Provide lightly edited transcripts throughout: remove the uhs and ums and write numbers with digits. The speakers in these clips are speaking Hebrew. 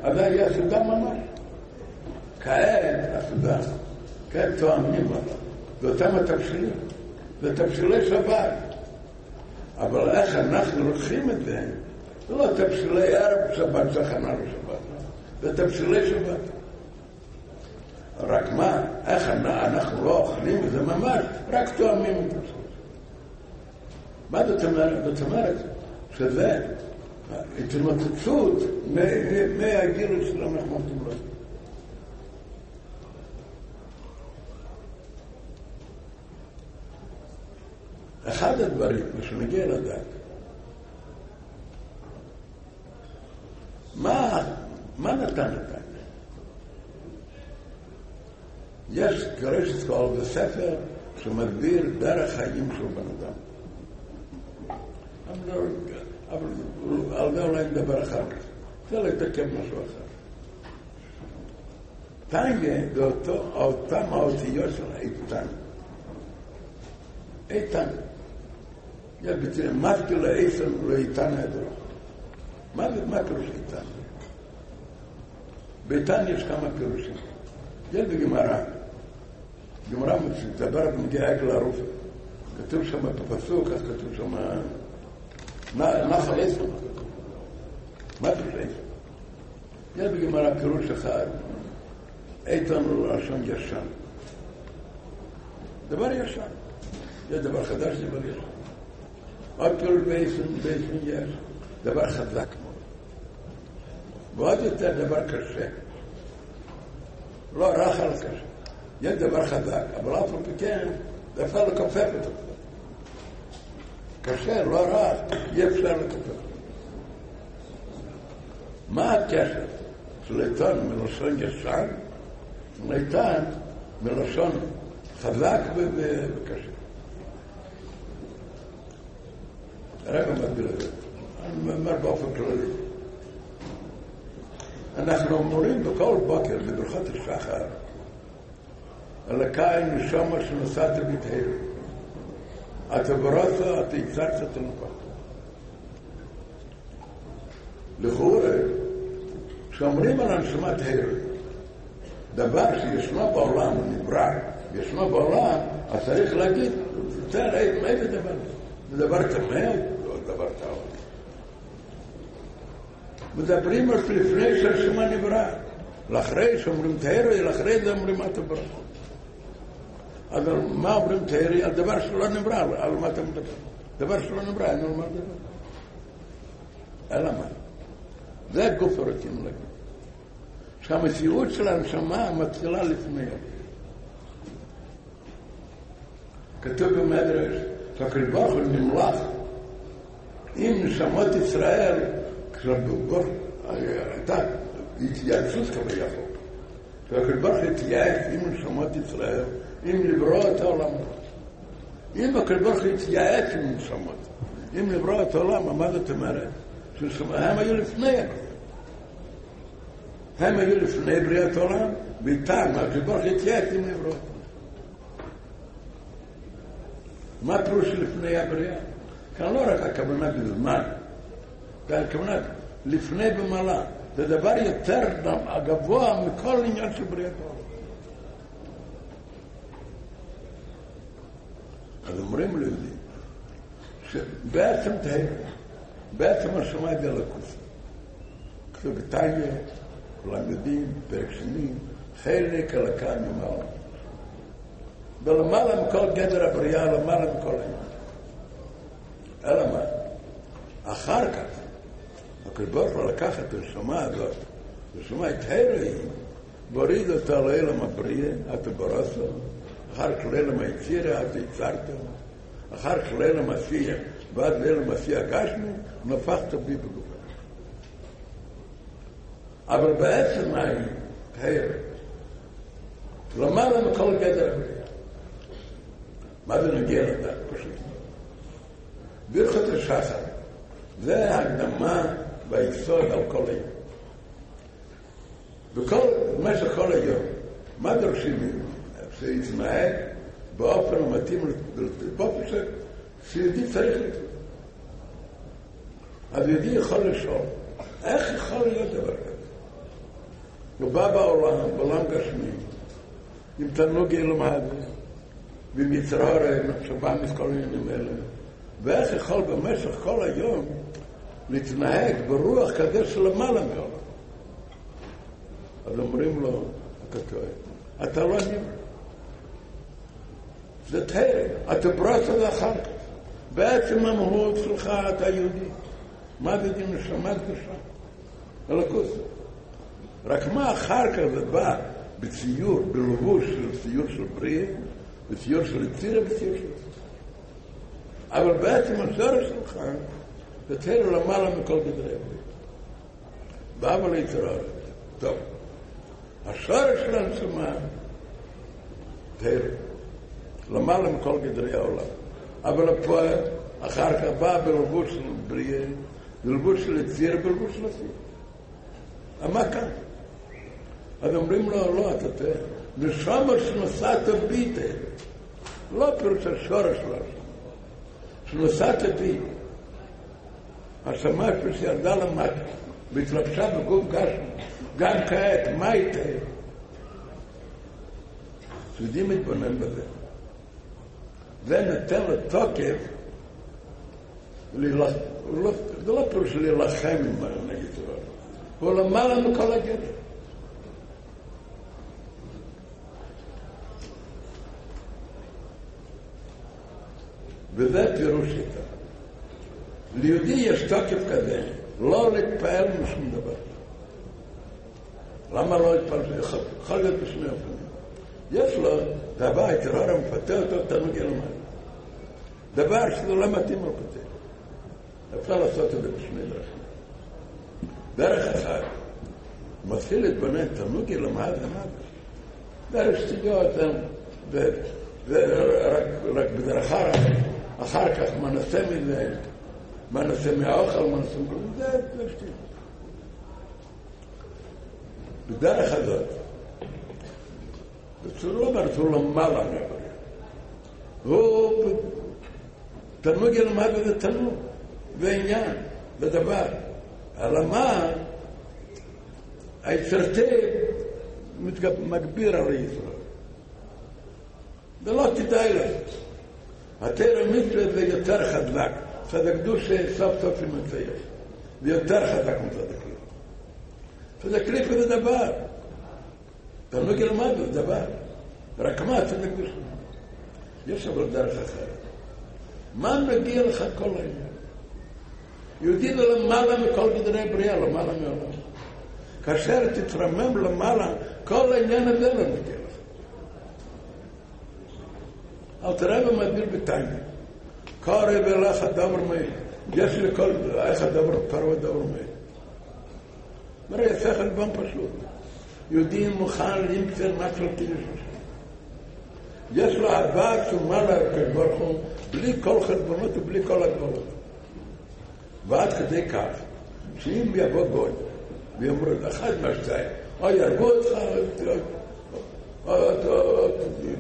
אז היה סעודה ממש. כעת הסעודה, כעת תואמים לה. ואותם התבשילים, זה תבשילי שבת. אבל איך אנחנו לוקחים את זה? זה לא תבשילי ערב שבת, זה הכנה לשבת. זה תבשילי שבת. רק מה? איך אנחנו לא אוכלים את זה ממש, רק תואמים את זה. מה זאת אומרת? זאת אומרת שזה התנוצצות מהגיל של המחמד תמלא. אחד הדברים שנגיע לדעת, מה נתן את זה? יש קרש כל בספר שמסביר דרך חיים של בן אדם. אבל על זה אולי נדבר אחר כך. זה לתקן משהו אחר. טניה זה אותם האותיות של איתן. איתן. יש בצורה, מזכי לאיתן ולאיתן הדרך. מה פירוש איתן? באיתן יש כמה פירושים. יש בגמרא. גמרא מדבר במגיע עגל ערוף. כתוב שם בפסוק, אז כתוב שם נחל איתן. מה פירוש איתן? יש בגמרא פירוש אחד. איתן הוא לשון ישן. דבר ישן. יש דבר חדש, דבר ישן. עוד פירוש באיתן יש. דבר חזק מאוד. ועוד יותר דבר קשה. לא רך על קשה. יש דבר חזק, אבל אף פעם כן, זה אפשר לקופף אותו. קשה, לא רך, יהיה אפשר לקופף. מה הקשר של איתן מלשון ישן? איתן מלשון חזק וקשה. רגע מסביר את זה. אני אומר באופן כללי. אנחנו אומרים בכל בוקר בברכות השחר אלוקי נשמה שנשאת בטהרה. אתה בראת, אתה יצרת את הנפח. לכאורה, כשאומרים על הנשמה טהרה, דבר שישנו בעולם, נברא, ישנו בעולם, אז צריך להגיד, איזה דבר? זה דבר טמא? לא דבר טהור. מדברים על לפני שהנשמה נברא. לאחרי שאומרים טהרה, לאחרי זה אומרים אתה ברא. אז מה אומרים טהרה? על דבר שלא נברא, על מה אתה מדבר? דבר שלא נברא, אין על מה לדבר. אלא מה? זה גוף הרצים להגיד. שהמציאות של הנשמה מתחילה לפני. כתוב במדרש, שהקדוש ברוך הוא נמלך עם נשמות ישראל, כשבגוף הייתה התייעצות כביכול. שהקדוש ברוך הוא התייעץ עם נשמות ישראל, עם לברוא את העולם. אם הקדוש ברוך הוא התייעץ עם נשמות, אם לברוא את העולם, מה זאת אומרת? הם היו לפני הכל. הם היו לפני בריאת העולם, ואיתם, הקדוש ברוך הוא התייעץ עם לברוא. מה פירוש לפני הבריאה? כאן לא רק הכוונה בזמן, זה הכוונה לפני במעלה. זה דבר יותר גבוה מכל עניין של בריאת העולם. אז אומרים ליהודים, שבעצם תהר, בעצם השמע את אלוקות. כתוב בתניא, כולם יודעים, פרק שני, חלק אלוקה ממעלה. ולמעלה מכל גדר הבריאה, למעלה מכל העניין. אלא מה? אחר כך, הקדוש ברוך הוא לקח את הנשמה הזאת, הנשמה את הרים, והוריד אותה לעולם הבריאה, אתה בראת, אחר כך לעולם היצירה, אתה יצרת, אחר כך לעולם עשייה, ועד לעולם עשייה גשמי, נפחת בי בגופה. אבל בעצם מהי? הרים. למעלה מכל גדר הבריאה. מה זה נגיע לדעת? פשוט. ברכות השחר, זה הקדמה והיסוד על כל היום. במשך כל היום, מה דורשים ממנו? שיתנהג באופן המתאים באופן שיהודי צריך לקרוא. אז יהודי יכול לשאול, איך יכול להיות דבר כזה? הוא בא בעולם גשמי, עם תענוג ילמד, ועם יצרה שבא מכל העניינים האלה. ואיך יכול במשך כל היום להתנהג ברוח כזה שלמעלה מעולם. אז אומרים לו, אתה טועה, אתה לא נראה. זה תהר, אתה בראת את אחר כך. בעצם המהות שלך אתה יהודי. מה זה דין נשמה קדושה? אלוקות. רק מה אחר כך זה בא בציור, בלבוש של ציור של בריאה, בציור של יצירה, בציור של יצירה. אבל בעצם השורש שלך זה תהר למעלה מכל גדרי הבריאה. בא ליצרה. טוב. השורש של הנשמה תהר. למעלה מכל גדרי העולם. אבל הפועל אחר כך בא בלבוש של בריאה, בלבוש של יציר, בלבוש של עשייה. מה כאן? אז אומרים לו, לא, אתה תראה, נשמה שנושאת בי תהר. לא פירוש השורש של השמה. שנושאת בי. השמה שירדה למטה, והתלבשה בגוף גשמי. גם כעת, מה היא תהר? יודעים להתבונן בזה. זה נתן לתוקף, זה לא פירוש להילחם עם נגד זה. הוא למעלה מכל הגדר. וזה פירוש איתה. ליהודי יש תוקף כזה, לא להתפעל משום דבר. למה לא להתפעל? יכול להיות בשני אופנים. יש לו דבר, טרור המפתה אותו, תענוג ילמד. דבר שזה לא מתאים לו פתה. אפשר לעשות את זה בשני דרכים. דרך אחת, מתחיל להתבונן, תענוג ילמד, דרך שתיגות, רק בדרך אחר כך, מה נעשה מזה, מה נעשה מהאוכל, מה נעשה מזה, זה שתיגות. בדרך הזאת, הוא לא אומר, הוא למעלה מהבריאה. הוא תענוג ילמד וזה תענוג, ועניין, ודבר. אלא מה? היצרתי מגביר על הישראל. זה לא כדאי לך. התרא מצווה זה יותר חזק. צדק קדושה סוף סוף ימצייך. זה יותר חזק מצדק קליפה. צדק קליפה זה דבר. תענוג ילמד זה דבר. רק מה צדק קדושה? יש אבל דרך אחרת. מה מגיע לך כל העניין? יהודי זה למעלה מכל גדרי בריאה, למעלה מעולם. כאשר תתרמם למעלה, כל העניין הזה לא מגיע לך. אל תראה במדביר בטיימים. קורא ולך הדבר מי. יש לכל איך הדבר פרוע דבר מי. מראה יצח על בן פשוט. יהודי מוכן להימצר נקל קידוש. יש לו אהבה עצומה לקדוש ברוך הוא, בלי כל חשבונות ובלי כל הגבלות. ועד כדי כך, שאם יבוא גוי, ויאמרו את אחד מהשתיים, או ירגו אותך, או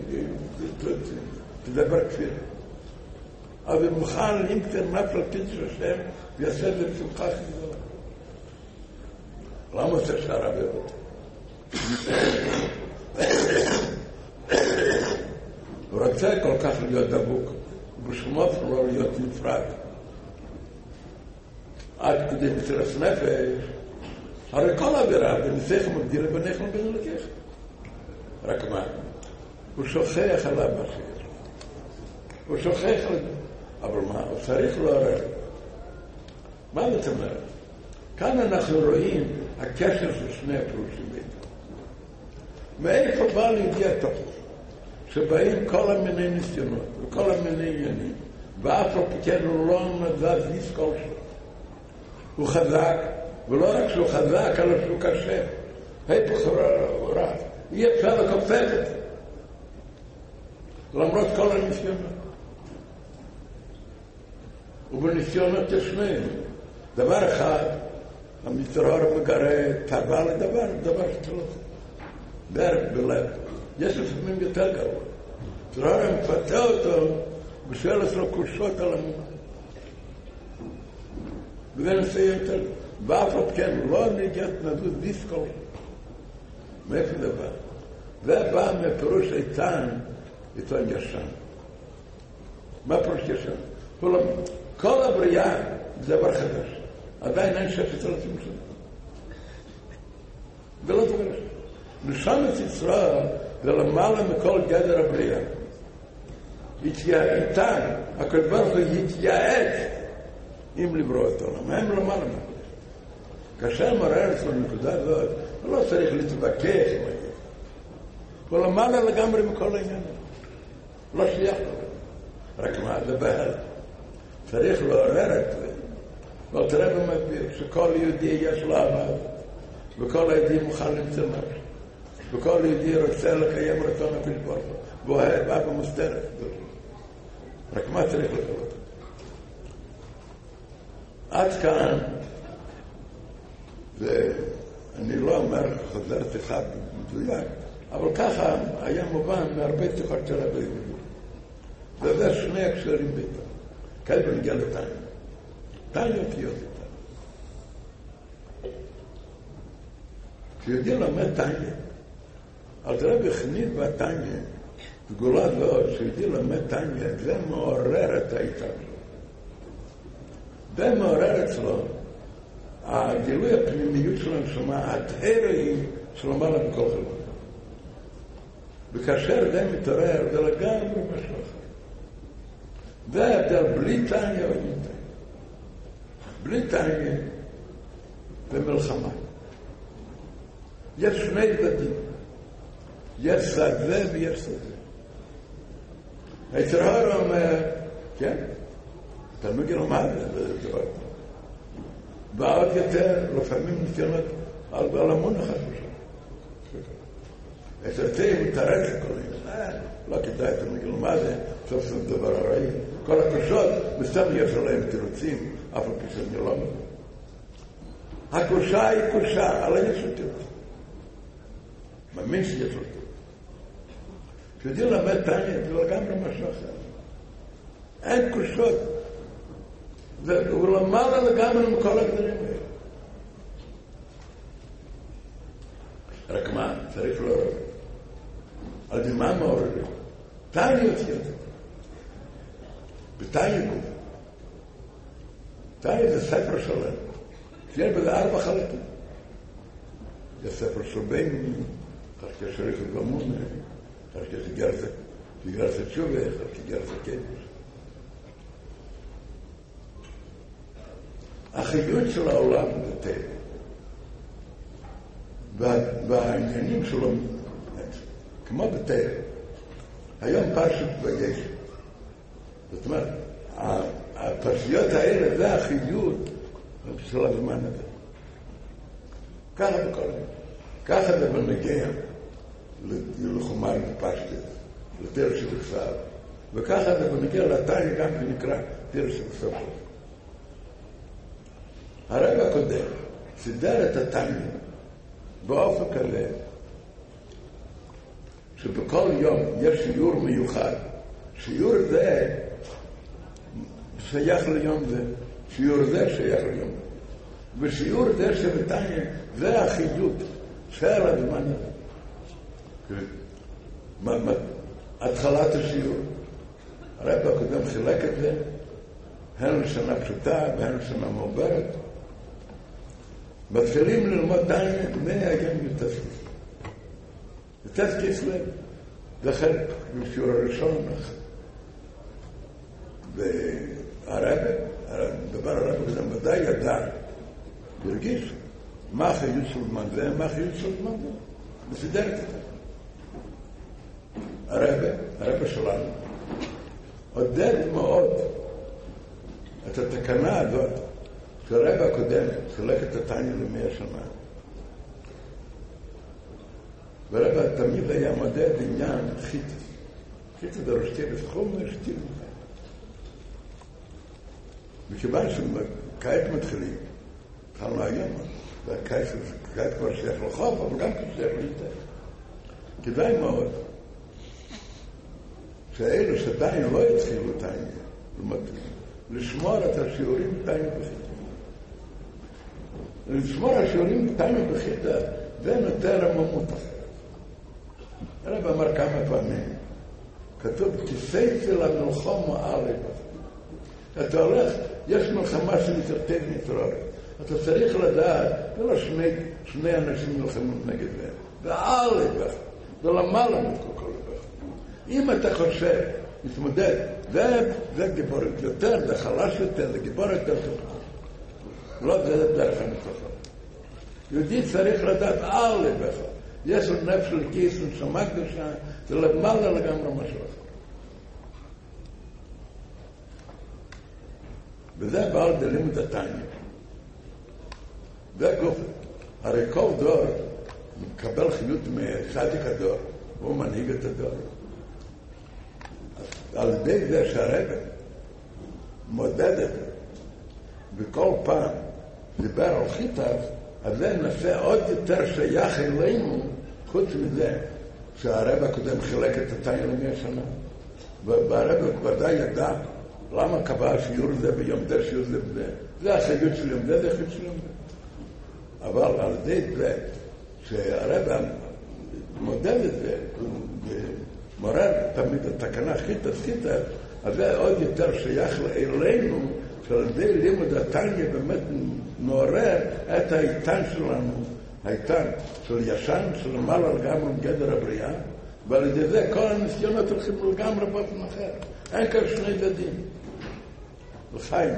תדבר כפיר. אבל מוכן להימצר נפל קידוש השם, ויעשה את זה בשמחה גדולה. למה זה שערה בעוד? הוא רוצה כל כך להיות דבוק, ובשום אופן לא להיות נפרד. עד כדי מסירת נפש, הרי כל עבירה בניסך מגדיר בניך ובין אלוקיך. רק מה? הוא שוכח עליו מה שיש. הוא שוכח עליו. אבל מה? הוא צריך לעורר. מה זאת אומרת? כאן אנחנו רואים הקשר של שני הפירושים ביניהם. מאיפה בא לידי התוכן? שבאים כל המיני ניסיונות וכל המיני עניינים, ואף על פי הוא לא נזז ניס כלשהו. הוא חזק, ולא רק שהוא חזק, אלא שהוא קשה. היפוך רע. אי אפשר לכופף את זה. למרות כל הניסיונות. ובניסיונות יש שניים. דבר אחד, המצרור מגרה תאווה לדבר, דבר שתלו. דרך בלב. יש לפעמים יותר גרוע. מצרור מפתה אותו, ושואל לו קושות על המומה. וזה נושא יותר. ואף עוד כן, לא נגיעת נזוז דיסקול. מאיפה זה בא? זה בא מפירוש איתן, איתן ישן. מה פירוש ישן? כל הבריאה זה דבר חדש. עדיין אין 6,000 שנה. זה לא דבר ראשון. נשמת ישראל זה למעלה מכל גדר הבריאה. איתן, הקדוש ברוך הוא התייעץ עם לברוא את העולם. הם למעלה מכל. כאשר מראה אצלו נקודה הזאת, הוא לא צריך להתווכח עם העניין. הוא למעלה לגמרי מכל העניין. הוא לא שייך לו. רק מה, זה בהל. צריך לעורר את זה. אבל תראה במקביל, שכל יהודי יש לו עבד, וכל יהודי מוכן למצוא משהו. וכל יהודי רוצה לקיים רצון הקדוש ברוך הוא, ואוהב אבא מוסתרת. רק מה צריך לקרות? עד כאן, ואני לא אומר חוזרת אחד מדויק, אבל ככה היה מובן מהרבה שיחות של רבי יהודה. וזה שני הקשרים ביתו. כאן בנגיע לטניה. טניה אותיות איתה. כשיודעי לומד טניה, אז רבי חנית בטניה, סגולה זאת, כשיודעי לומד טניה, זה מעורר את האיתה שלו. זה מעורר אצלו. הגילוי הפנימיות של הנשמה, התהרה היא שלמעלה מכל חלק. וכאשר זה מתעורר, זה לגמרי משהו אחר. זה ההבדל בלי טניה או עם טניה. בלי טניה ומלחמה. יש שני צדדים. יש צד זה ויש צד זה. היצר הרע אומר, כן, אתה מגיע לומד, זה דבר. ועוד יותר, לפעמים ניסיונות על המון אחד בשביל. אצלתי מתארץ לכל העניין. לא כדאי, אתה מגיע לומד, סוף סוף דבר הרעי. כל הקושות, בסתם יש עליהם תירוצים, אף על פי שאני לא מבין. הקושה היא קושה, אבל יש לו תירוץ. מאמין שיש לו תירוץ. כשיודעים למד טניה, זה לגמרי משהו אחר. אין קושות. הוא למעלה לגמרי מכל הגדרים האלה. רק מה? צריך לעורר. על די מה מעוררים? טניה יוציא את זה. בטניה גוף. טניה זה ספר שלם. שיש בזה 4 חלקים. זה ספר של בין, אחר כך שריך וגמון, אחר כך גרסת תשובה, אחר כך גרסת קדש. החיות של העולם זה טבע. והעניינים שלו, כמו בטבע, היום פרשת ויש. זאת אומרת, הפרשיות האלה זה החיות של הזמן הזה. ככה בכל זה. ככה זה בנגיע לחומר ופשטת, לתר של כסף. וככה זה בנגיע לטניה גם שנקרא תר של כסף. הרב הקודם סידר את הטניה באופן כזה שבכל יום יש שיעור מיוחד. שיעור זה שייך ליום זה. שיעור זה שייך ליום זה. ושיעור זה שבטניה זה החיות של הזמן הזה. התחלת השיעור. הרב הקודם חילק את זה, הן לשנה פשוטה והן לשנה מעוברת. מתחילים ללמוד טניה מהיום י"ט. י"ט כסלו זה חלק בשיעור הראשון. דבר הרב הקודם ודאי ידע, הרגיש מה החיות של זמן זה, מה החיות של זמן זה. וסידר את זה. הרב שלנו עודד מאוד את התקנה הזאת שהרב הקודם חילק את הטניה ל100 שנה. והרב תמיד היה מודד עניין חיטה. חיטה זה ראשתי בסכום וראשתי בחיים. מכיוון שקיץ מתחילים, התחלנו היום, והקיץ כבר שייך לחוף, אבל גם שייך ליותר. כדאי מאוד שאלו שעדיין לא התחילו טניה, לשמור את השיעורים בטניה בחיטה. לשמור השיעורים בטניה בחיטה, זה נותן רממות אחרת. הרב אמר כמה פעמים, כתוב, כסייפה למלחמה א'. אתה הולך, יש מלחמה שמתרטב מתרוב. אתה צריך לדעת, ולא שני אנשים נלחמים נגד זה. וא' ולמעלה מכל כך. אם אתה חושב, מתמודד, זה גיבורת יותר, זה חלש יותר, זה גיבורת יותר. לא, זה דרך המתחום. יהודי צריך לדעת א' בכלל. יש לו נפש של כיס ונשמה קדושה, זה למעלה לגמרי משהו אחר. וזה בא ללימוד התניא. זה גוף. הרי כל דור מקבל חיות מצדיק הדור, הוא מנהיג את הדור. על ידי זה שהרבא מודד את זה, וכל פעם דיבר על חיטב, אז זה נעשה עוד יותר שייך אלינו, חוץ מזה שהרבא הקודם חילק את התניא למאה שנה. והרבא ודאי ידע למה קבע שיעור זה ביום זה, שיעור זה בזה. זה החיות של יום זה, זה החיות של יום זה. אבל על ידי זה שהרבא מודד את זה, ומורר תמיד התקנה חיטה, אז זה עוד יותר שייך אלינו, שעל ידי לימוד התניא באמת מעורר את האיתן שלנו, האיתן של ישן, של מעלה לגמרי מגדר הבריאה, ועל ידי זה כל הניסיונות הולכים לגמרי באופן אחר. אין כאן שני צדדים. לחיים.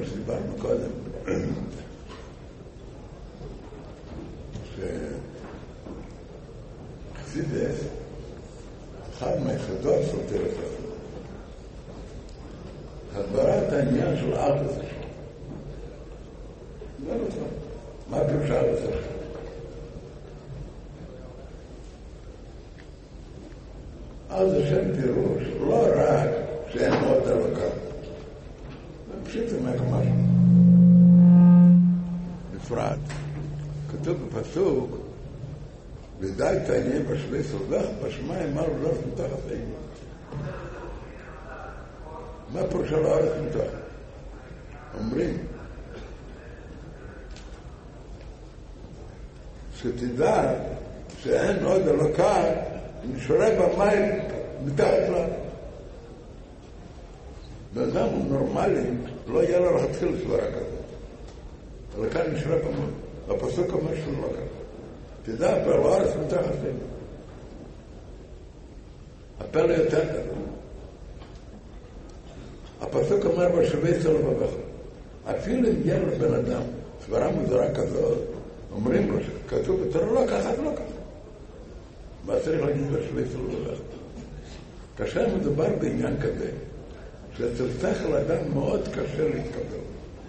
שדיברנו קודם, שחסידס, אחד מהיחידות סותרת הזאת, הסברת העניין של ארץ השם. לא נכון. מה פירוש ארץ השם? ארץ השם פירוש לא רק שאין עוד אלוקה. זה פשוט משהו נפרד. כתוב בפסוק, ודאי תעניין בשבי סודך, בשמיים אמר לא מתחת עינו. מה פירוש על הארץ מתחת? אומרים שתדע שאין עוד אלוקה נשארה במים מתחת לה. באדם הוא נורמלי, לא יהיה לו להתחיל סברה כזאת. אלוקה נשארה במים. הפסוק אומר שהוא לא כזה. תדע, אבל הארץ מתחת לה. הפלא יותר כזה. הפסוק אומר בשבי סלובבך. אפילו אם יהיה לבן אדם סברה מוזרה כזאת, אומרים לו שכתוב בתורה לא ככה, לא ככה. מה צריך להגיד בשבי סלובבך? כאשר מדובר בעניין כזה, שאצל שכל אדם מאוד קשה להתקבל.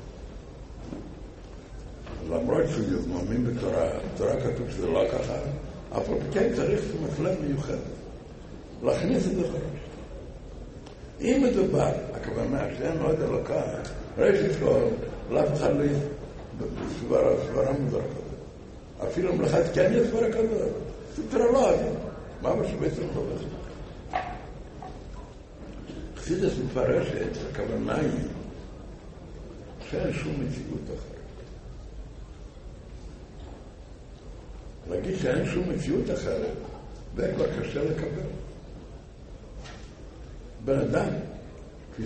למרות שהוא מאמין בתורה כתוב שזה לא ככה, אף כן צריך מסלם מיוחד. להכניס את זה חרש. אם מדובר, הכוונה שאין עוד אלוקה, ראשית כל, לאף אחד לא סברה מוזרה כזאת. אפילו מלאכת כן יש סברה כזאת. זה תראה לא אדם. מה בשביל לא בזה? חסידס מפרשת, הכוונה היא שאין שום מציאות אחרת. להגיד שאין שום מציאות אחרת, זה כבר קשה לקבל. בן אדם, כפי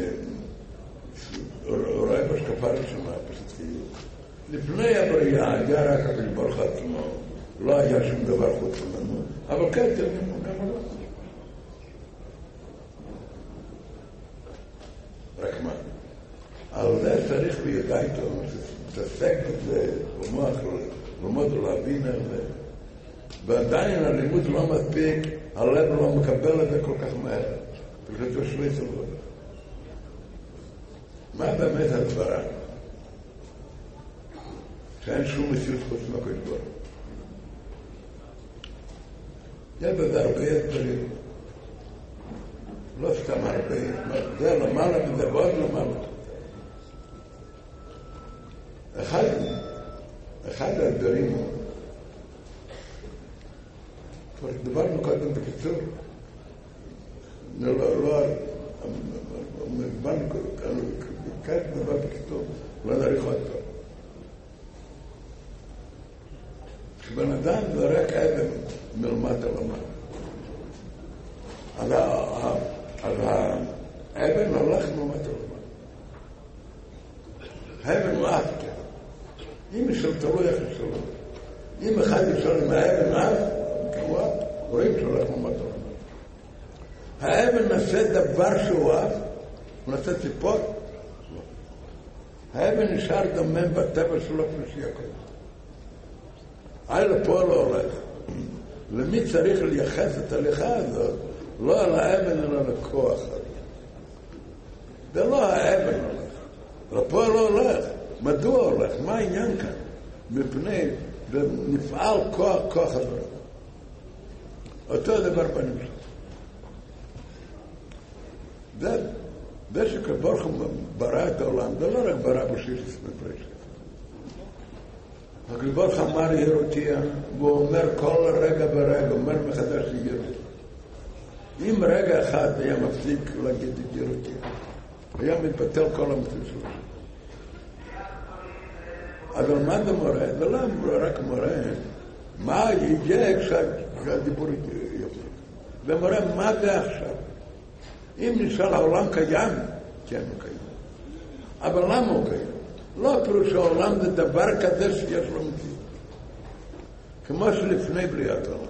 רואה בשקפה ראשונה, פשוט כאילו, לפני הבריאה היה רק הקדוש ברוך הוא עצמו, לא היה שום דבר חוץ ממנו, אבל כן תלמינו גם לא. רק מה? על זה צריך בידע איתו, להתעסק בזה, ללמוד ולהבין על זה. ועדיין הלימוד לא מספיק, הלב לא מקבל את זה כל כך מהר. פשוט תושבי סלובבך. מה באמת הדברה? שאין שום מציאות חוץ מהקדוש ברוך הוא. יש בזה הרבה הסברים. לא סתם הרבה. זה למעלה וזה ועוד למעלה. אחד ההסברים הוא, כבר דיברנו קודם בקיצור, כאן דבר בקיצור, לא נעריך עוד פעם. כשבן אדם זורק אבן מלמטה למעלה, אז האבן הולך מלמטה למעלה. האבן הוא אף כן. אם יש תלוי איך יש לו. אם אחד ישאל עם האבן אף, כמובן, רואים שהולך מלמטה למעלה. האבן נעשה דבר שהוא אף, הוא נעשה ציפור. האבן נשאר דומם בטבע שלו כמו שיהיה קודם. לפה לא הולך. למי צריך לייחס את ההליכה הזאת? לא על האבן אלא לכוח. זה לא האבן הולך. לפה לא הולך. מדוע הולך? מה העניין כאן? מפני נפעל כוח הדבר. אותו דבר בנמשל. זה שכברוך הוא ברא את העולם, זה לא רק ברא בשירס מפרשת. הכברוך אמר ירותיה, והוא אומר כל רגע ברגע, אומר מחדש ירותיה. אם רגע אחד היה מפסיק להגיד את ירותיה, היה מתבטל כל המציאות שלו. אבל מה זה מורה? זה לא רק מורה. מה יהיה כשהדיבור יפסיק? זה מורה, מה זה עכשיו? אם נשאל העולם קיים, כן הוא קיים. אבל למה הוא קיים? לא פירוש שהעולם זה דבר כזה שיש לו מציאות. כמו שלפני בריאת העולם.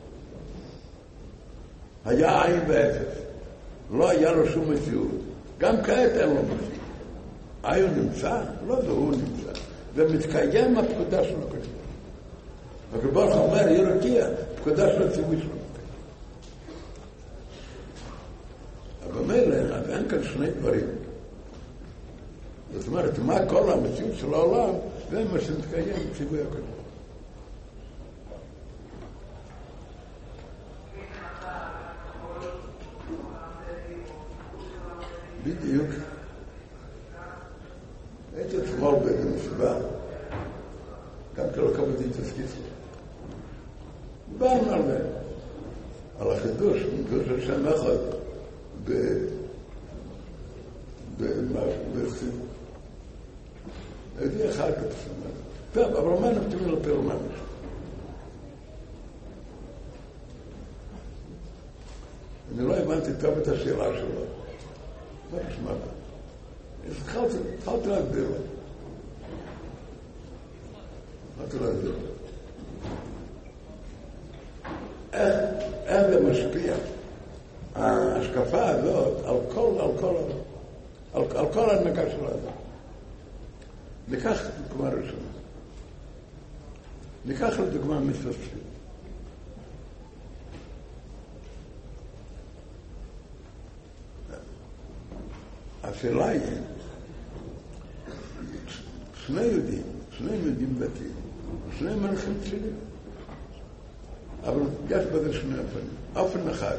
היה עין ואפס. לא היה לו שום מציאות. גם כעת אין לו מציאות. הוא נמצא? לא, זה הוא נמצא. ומתקיים הפקודה של הקדוש. הקדוש ברוך הוא אומר, ירקיע, הפקודה של הציווי שלו. אבל מילא, אז אין כאן שני דברים. זאת אומרת, מה כל המציאות של העולם, זה מה שמתקיים בציווי הקדוש. בדיוק. הייתי אתמול במסיבה, גם כלא כבודי תסקיסו. דיברנו על החידוש, חידוש השם אחד, בחסידות. הייתי אחר כך תשמע. טוב, אבל מה נפתימים לפירומן? אני לא הבנתי טוב את השאלה שלו. מה נשמע? התחלתי להגדיר לו. איך זה משפיע? ההשקפה הזאת על כל ההנהגה של האדם. ניקח דוגמה ראשונה. ניקח לדוגמה מספסים. השאלה היא, שני יהודים דתיים, שני מלכים תפילים. אבל יש בזה שני אופנים. אופן אחד.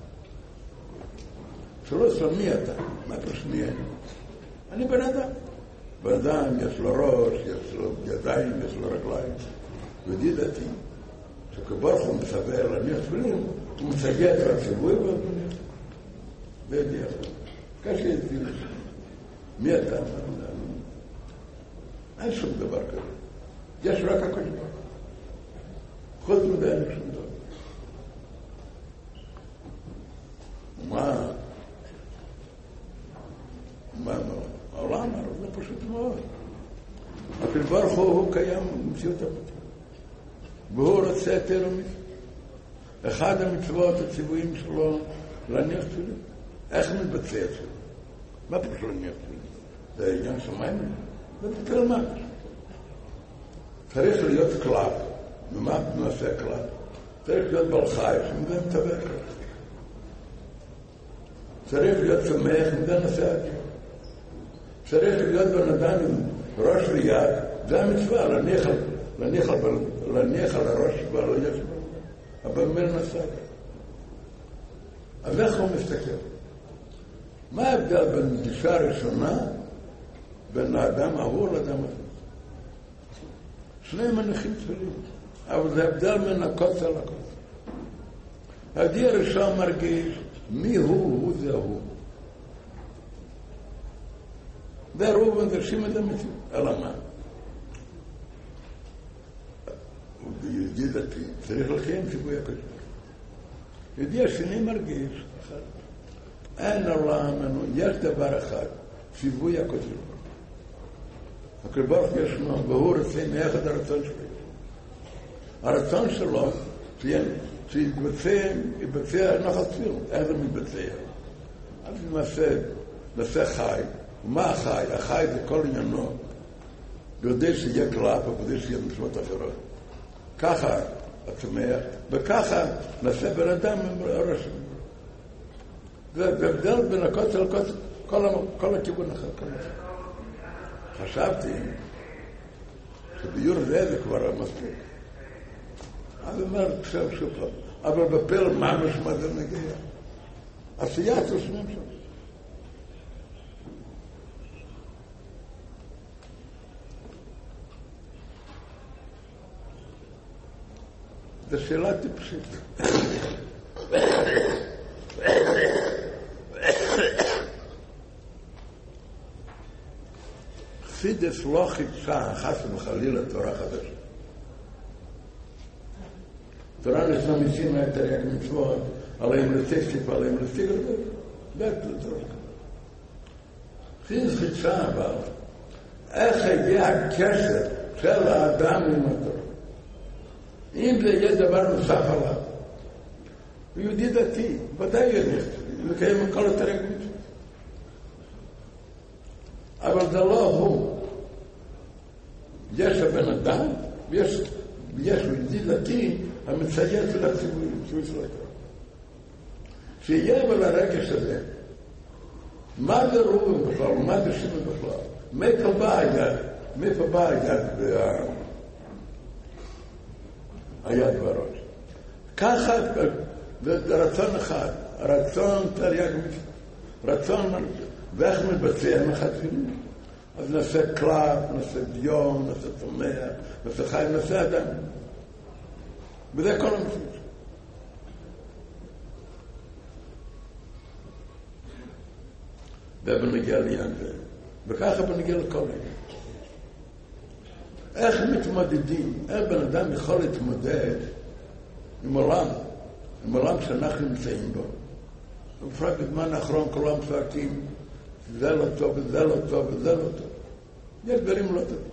שלא אצלו מי אתה? מה פשוט מי אני? אני בן אדם. בן אדם יש לו ראש, יש לו ידיים, יש לו רגליים. יהודי דתי, שכברוך הוא מסבר להניח תפילין, הוא מסגע את הציווי והדונייה. וידיע. קשה ידיע. מי אתה? אין שום דבר כזה. יש רק הקדוש ברוך הוא. חוץ מזה אין שום דבר. העולם זה פשוט מאוד. הקדוש ברוך הוא קיים במציאות הפשוט. והוא רוצה יותר מזה. אחד המצוות הציוויים שלו להניח תפילין. איך מתבצע תפילין? מה פשוט להניח תפילין? זה עניין שמיים? זה פתר ממש. צריך להיות כלל. ומה נעשה כלל? צריך להיות בעל חי, שמזה מתווך. צריך להיות שמח, ומזה נעשה עדיין. צריך להיות בן אדם עם ראש ויד, זה המצווה, להניח על הראש ועל היד. אבל מי נעשה עדיין. אז איך הוא מסתכל? מה ההבדל בין גישה ראשונה בין האדם ההוא לאדם הזה? שני מניחים תפילין, אבל זה הבדל מן הקוצר לקוצר. היהודי הראשון מרגיש מי הוא זה הוא. והרוב מדרשים את המציאות. אלא מה? הוא יהודי דתי, צריך לקיים ציווי הקדוש. יהודי השני מרגיש, אין עולם, יש דבר אחד, ציווי הקדוש. הקדוש ברוך הוא ישנו, והוא רוצה מאחד הרצון שלו. הרצון שלו, שיתבצע נחת תפילין. איך זה מתבצע? אז נעשה חי. ומה החי? החי זה כל עניינו. ביודע שיהיה קלף, וביודע שיהיה מצוות אחרות. ככה הצומח, וככה נעשה בן אדם עם ראש. זה הבדל בין הקוצר לקוצר, כל הכיוון אחר. חשבתי שביור זה כבר מספיק. אז אומר, עכשיו שוב פעם, אבל בפל ממש מה זה מגיע. עשיית רושמים שם. זו שאלה טיפשית. חסידס לא חידשה חס וחלילה תורה חדשה. תורה נשנה מיסים תרי"ג מצוות, עליהם לטקסטיפ, עליהם לסטיגר, זה תורה. חסידס חידשה אבל, איך יהיה הקשר של האדם עם התורה? אם זה יהיה דבר נוסף עליו, הוא יהודי דתי, ודאי ילך, לקיים כל התרי"ג מצוות. אבל זה לא הוא. יש הבן אדם, יש ידיד דתי המציית לציבורים, שהוא ישראל קרוב. שיהיה אבל הרגש הזה, מה זה ראובן בכלל, מה זה שמעון בכלל? מאיפה בא היד בראש? ככה, זה רצון אחד, רצון תרי"ג מצוות, רצון, ואיך מתבצע מחתכים? אז נעשה קלף, נעשה דיון, נעשה תומך, נעשה חיים, נעשה אדם. וזה כל המציאות. זה בנגיע לעניין זה. וככה בנגיע לכל העניין. איך מתמודדים, איך בן אדם יכול להתמודד עם עולם שאנחנו נמצאים בו. ובפרט בזמן האחרון כולם צועקים, זה לא טוב, וזה לא טוב, וזה לא טוב. יש דברים לא טובים.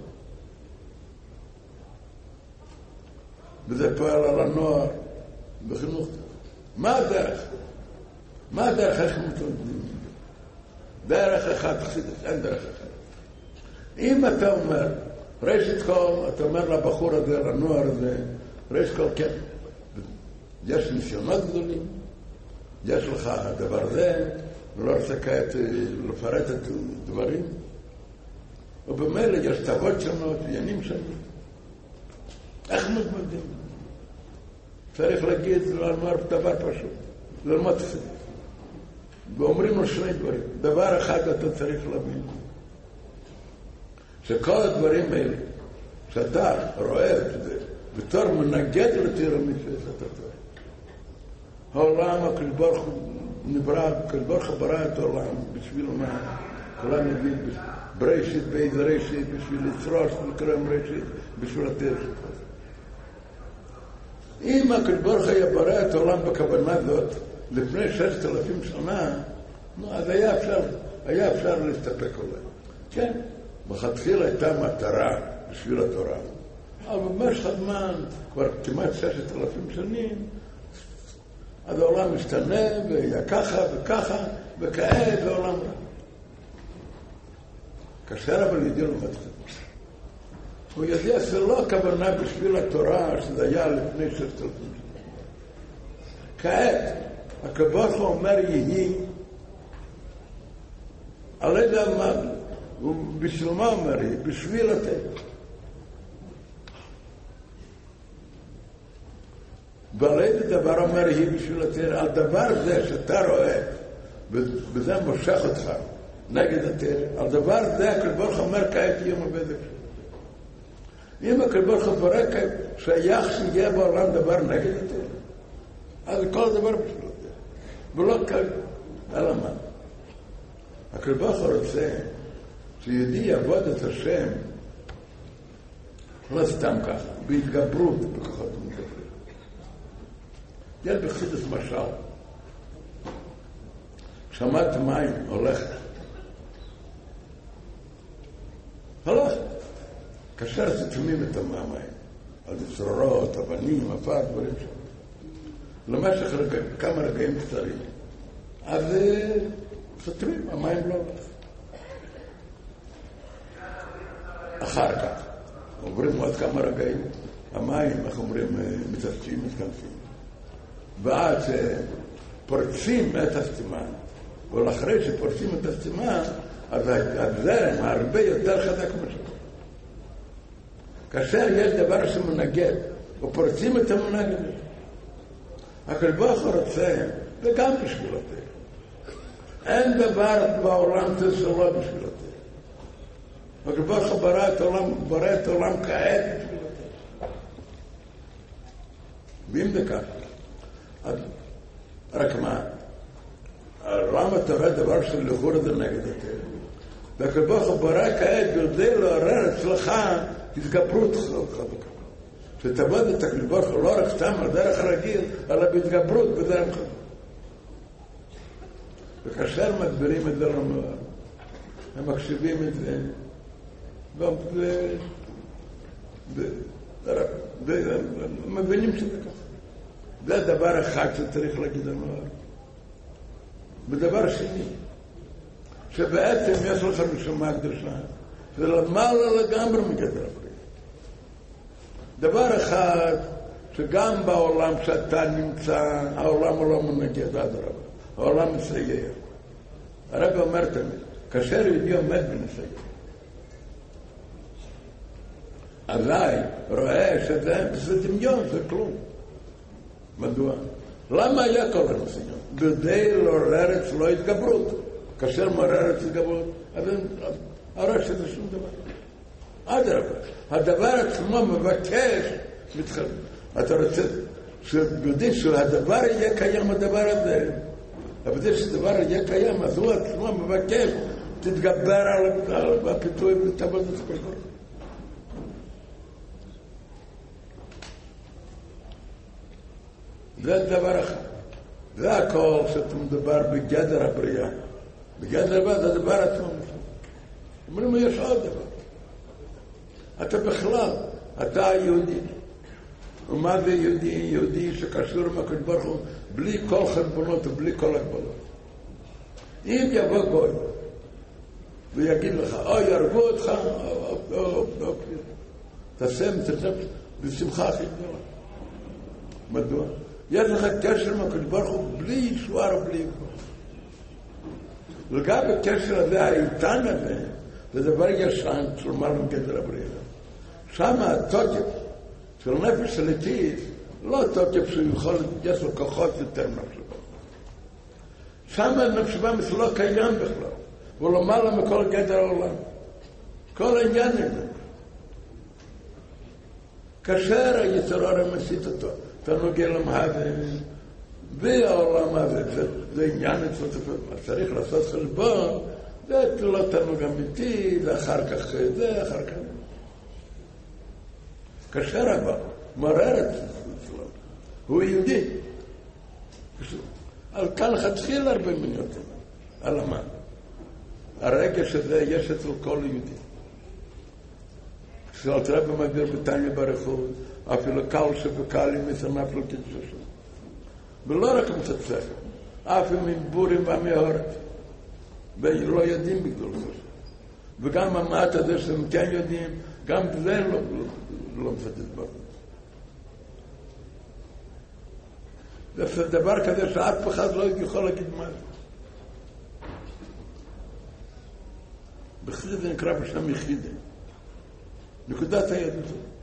וזה פועל על הנוער בחינוך. מה הדרך? מה הדרך איך מתמודדים? דרך אחד חסידית, אין דרך אחת. אם אתה אומר, ראשית כל, אתה אומר לבחור הזה, לנוער הזה, ראשית כל, כן, יש ניסיונות גדולים, יש לך דבר זה, ולא רוצה כעת לפרט את דברים, ובמילא יש תוות שונות, עניינים שונים. איך מתמודדים? צריך להגיד לנוער דבר פשוט, ללמוד חסידית. ואומרים לו שני דברים. דבר אחד אתה צריך להבין, שכל הדברים האלה, שאתה רואה את זה, בתור מנגד לתיר המצוות, אתה טועה. העולם, הקדוש ברוך הוא נברא, הקדוש ברוך הוא ברא את העולם בשביל מה? כולם נגיד, בראשית, באיזה ראשית, בשביל לצרוש, לקרום ראשית, בשביל לתיר. אם הקדוש ברוך הוא היה ברא את העולם בכוונה זאת, לפני 6,000 שנה, אז היה אפשר להסתפק עליהם. כן, בכתחילה הייתה מטרה בשביל התורה. אבל במשך הזמן, כבר כמעט 6,000 שנים, אז העולם משתנה, והיה ככה וככה, וכעת העולם רע. כאשר אבל ידיע לו מתחיל. הוא יודע שלא הכוונה בשביל התורה, שזה היה לפני 6,000 שנה. כעת, הקדוש אומר יהי, על ידי מה, ובשביל מה אומר יהי? בשביל לתת. ועל ידי דבר אומר יהי בשביל לתת. הדבר זה שאתה רואה, וזה מושך אותך נגד התת, על דבר זה הקדוש אומר כעת יהיה מבדק. אם הקדוש אומר כעת שייך שיהיה בעולם דבר נגד התת, אז כל דבר בשביל ולא כאן, אלא מה? הקדוש רוצה שיהודי יעבוד את השם לא סתם ככה, בהתגברות בכוחות ומתגברות. יש בחסידות משל, שמעת מים הולכת. כאשר סתמים את המים, על צרורות, אבנים, עפר, דברים שם. למשך כמה רגעים קצרים, אז סתרים, המים לא הולך. אחר כך, עוברים עוד כמה רגעים, המים, איך אומרים, מתכנסים. ועד שפורצים את הסתימה, ולאחרי שפורצים את הסתימה, אז הזרם הרבה יותר חזק משהו. כאשר יש דבר שמנגד, ופורצים את המנגד, הקדוש רוצה, וגם בשביל לתת. אין דבר בעולם שלא בשביל לתת. הקדוש ברא את העולם כעת בשביל לתת. ואם זה כך, רק מה? למה אתה רואה דבר של לכאורה זה נגד התת? והקדוש ברא כעת כדי לעורר אצלך התגברות חזקה. שתעבוד את הקדוש לא רק סתם על דרך רגיל, אלא בהתגברות בדרך חזקה. וכאשר מדברים את זה לנוער, הם מקשיבים את זה, ומבינים שזה ככה. זה דבר אחד שצריך להגיד לנוער. ודבר שני, שבעצם יש לך נשמה קדושה, ולמעלה לגמרי מגדר הבריא. דבר אחד, שגם בעולם שאתה נמצא, העולם הוא לא מנגד, אדרבה, העולם מסייע. הרב אומר תמיד, כאשר יהודי עומד ונסייע. אזי רואה שזה דמיון, זה כלום. מדוע? למה היה כל הניסיון? כדי לעורר אצלו התגברות. כאשר מעורר את התגברות, אז הרי שזה שום דבר. אדרבה, הדבר עצמו מבקש, אתה רוצה שיודעים שהדבר יהיה קיים, הדבר הזה. אבל כדי שהדבר יהיה קיים, אז הוא עצמו מבקש, תתגבר על הפיתוי ותעבוד את כל כך. זה דבר אחד. זה הכל שאתה מדבר בגדר הבריאה. בגדר הבריאה זה הדבר עצמו. אומרים, יש עוד דבר. אתה בכלל, אתה יהודי. ומה זה יהודי? יהודי שקשור עם הקדוש ברוך הוא בלי כל חרבונות ובלי כל הגבלות. אם יבוא גוי ויגיד לך, או ירגו אותך, או תעשה בשמחה הכי גדולה. מדוע? יש לך קשר עם הקדוש ברוך הוא בלי ישועה ובלי גבול. וגם בקשר הזה, האיתן הזה, זה דבר ישן, כלומר מגדר הבריאה. שם התוקף של נפש אלוקית, לא תוקף שהוא יכול, יש לו כוחות יותר מחשבה. שם המחשבה לא קיים בכלל, הוא למעלה מכל גדר העולם. כל העניין הזה. כאשר היצר הרע מסית אותו, אתה נוגע למהווה, והעולם הזה, זה עניין אצלו, צריך לעשות חשבון, זה לא תנוג אמיתי, ואחר כך זה, אחר כך. כאשר הבא, מרר את זה, הוא יהודי. על כאן חתחיל הרבה מניות. על מה? הרגש הזה יש אצל כל יהודי. כשאלת רבי מגדיר בתניא ברחוב, אפילו קל שבקל עם ישנף לו כתשושו. ולא רק מצצח, אף עם בורים והמאורת. ולא יודעים בגדול חושב. וגם המעט הזה שהם כן יודעים, גם זה לא מפתת בו. זה דבר כזה שאף אחד לא יכול להגיד מה זה. בחסידות זה נקרא בשם יחידה. נקודת היהדות.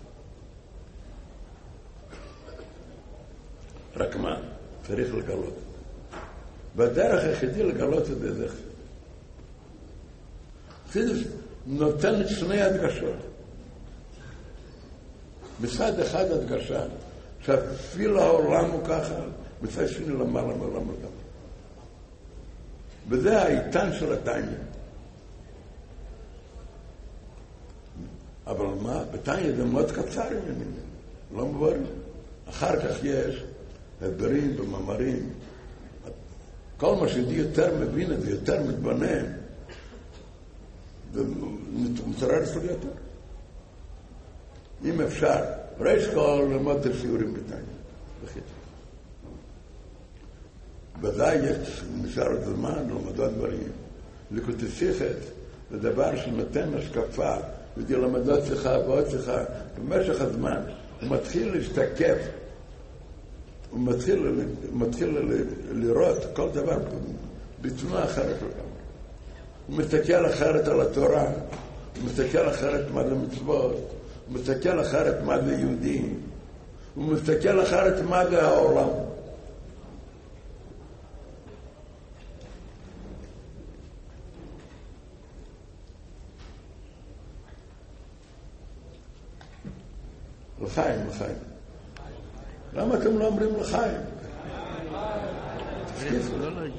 רק מה? צריך לגלות. והדרך היחידי לגלות את זה. חסידות נותנת שני הדגשות. מצד אחד הדגשה, שאפילו העולם הוא ככה, מצד שני למעלה מעולם לגמרי. וזה העיתן של התניא. אבל מה? בתניא זה מאוד קצר ממנו, לא מבררים. אחר כך יש הדברים במאמרים. כל מה שיהודי יותר מבין את זה, יותר מתבונן, ומתעורר אצלו יותר. אם אפשר, ראש כל ללמוד את השיעורים בתניא. ודאי יש נשאר את זמן, ללמדות דברים. לקוטי שיחת זה דבר שנותן השקפה, ודי למדות שיחה ועוד שיחה. במשך הזמן הוא מתחיל להשתקף, הוא מתחיל לראות כל דבר בתנועה אחרת לגמרי. הוא מסתכל אחרת על התורה, הוא מסתכל אחרת מה זה מצוות, הוא מסתכל אחרת מה זה יהודים, הוא מסתכל אחרת מה זה העולם. לחיים, לחיים. למה אתם לא אומרים לחיים? תפקיפו. לא להגיד.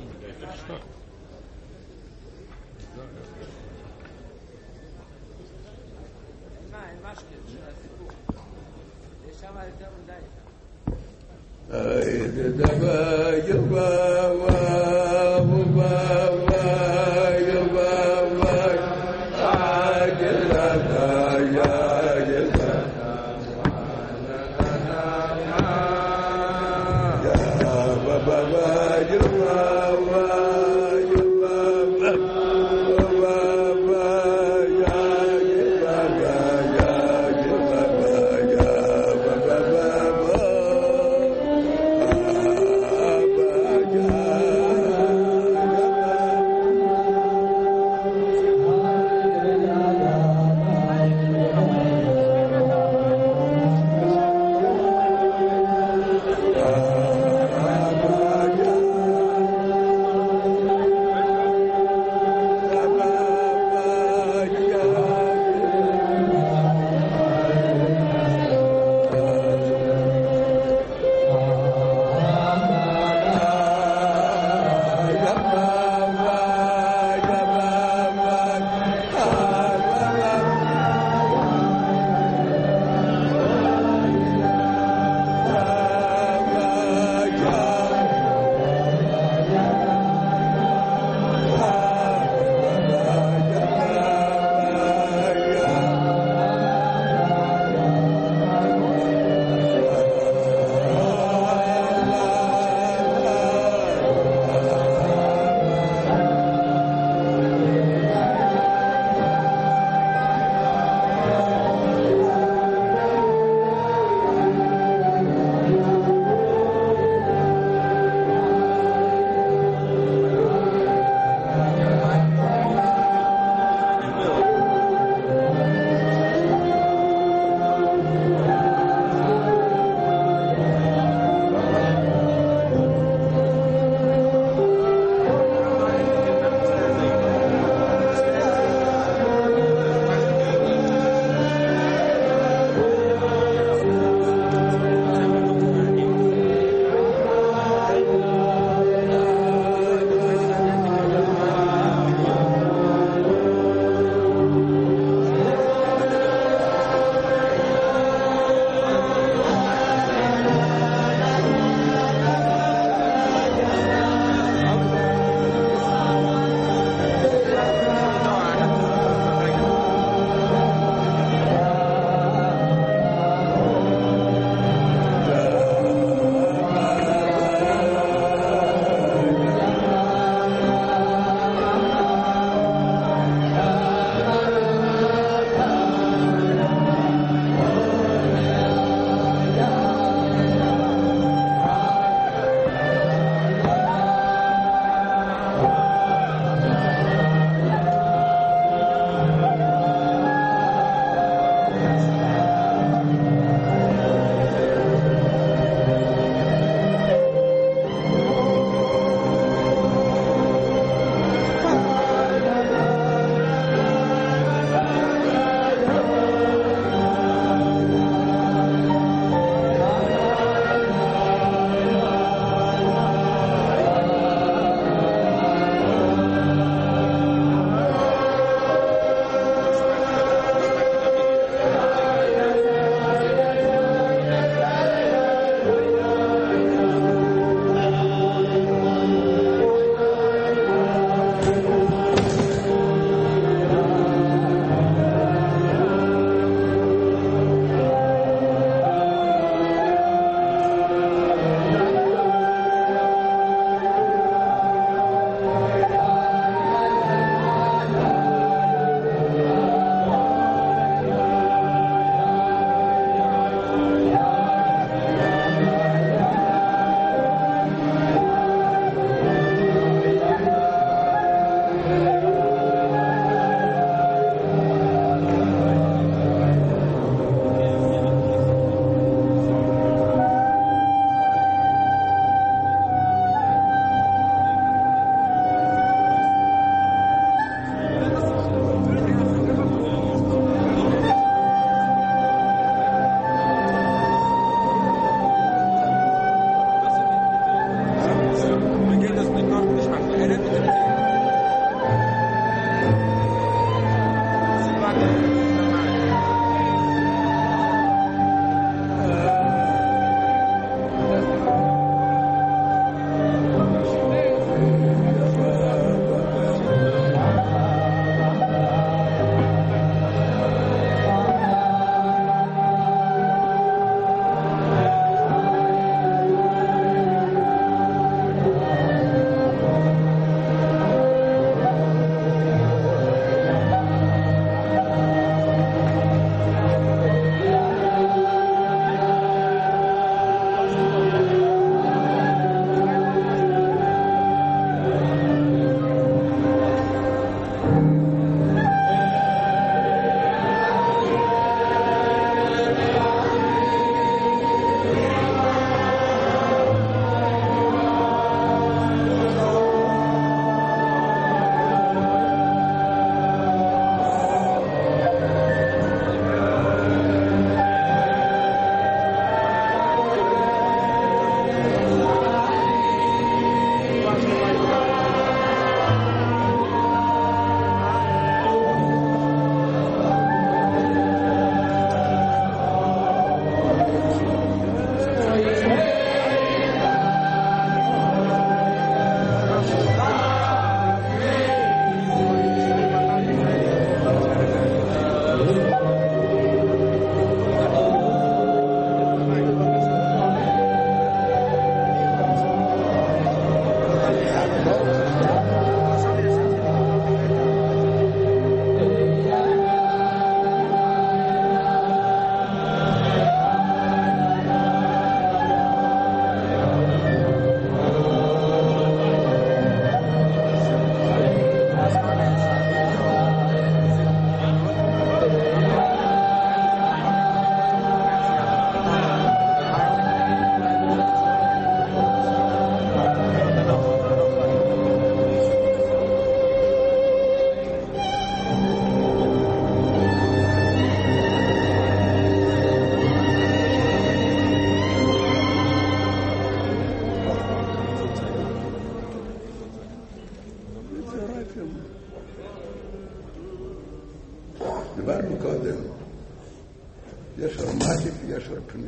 יש ארמטי ויש פנים.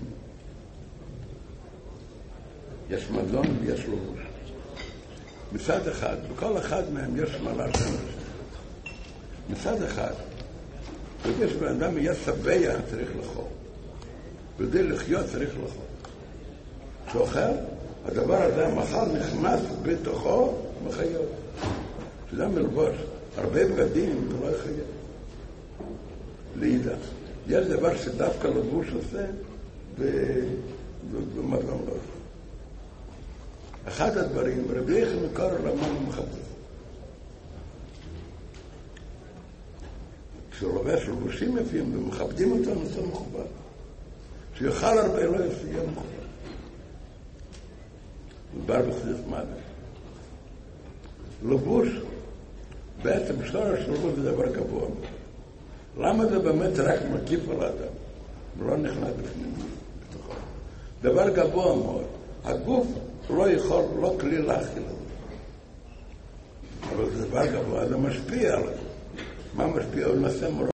יש מזון ויש לבוש. מצד אחד, בכל אחד מהם יש מעלה של אנשים. מצד אחד, כדי שבן אדם יהיה שבע צריך לאכול. כדי לחיות צריך לאכול. כשאוכל, הדבר הזה המחל נכנס בתוכו מחייב. שזה מלבוש. הרבה בגדים ולא יחייב. לידע. יש דבר שדווקא לבוש עושה במזון לא. אחד הדברים, רבי יחיא מקור עולמו מחפש. כשהוא לובש לבושים יפים ומכבדים אותו, נושא מכובד. כשיוכל הרבה לא יהיה מכובד. מדבר בחסידות מוות. לבוש, בעצם שורש לבוש זה דבר גבוה. למה זה באמת רק מקיף על האדם? ולא נכנס בפנים בתוכו. דבר גבוה מאוד. הגוף לא יכול, לא כלי להכיל. אבל זה דבר גבוה, זה משפיע עליו. מה משפיע? הוא נעשה מורה.